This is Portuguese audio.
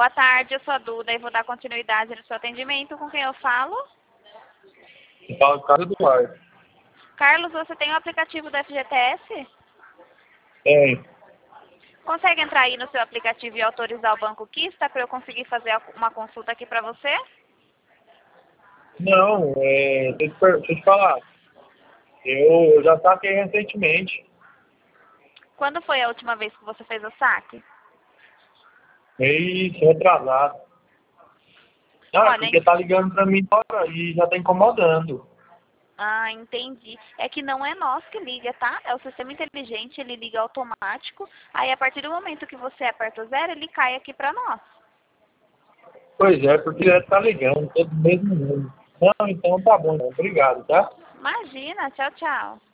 Boa tarde, eu sou a Duda e vou dar continuidade no seu atendimento. Com quem eu falo? Eu falo com o cara do ar. Carlos, você tem o aplicativo do FGTS? Tem. Consegue entrar aí no seu aplicativo e autorizar o Banco Kista para eu conseguir fazer uma consulta aqui para você? Não, deixa eu te falar. Eu já saquei recentemente. Quando foi a última vez que você fez o saque? Mês retrasado. Não, é Olha, porque tá ligando pra mim agora e já tá incomodando. entendi. É que não é nós que liga, tá? É o sistema inteligente, ele liga automático. Aí, a partir do momento que você aperta o 0, ele cai aqui para nós. Pois é, porque já tá ligando, todo mesmo mundo. Não, então tá bom, então. Obrigado, tá? Imagina, tchau, tchau.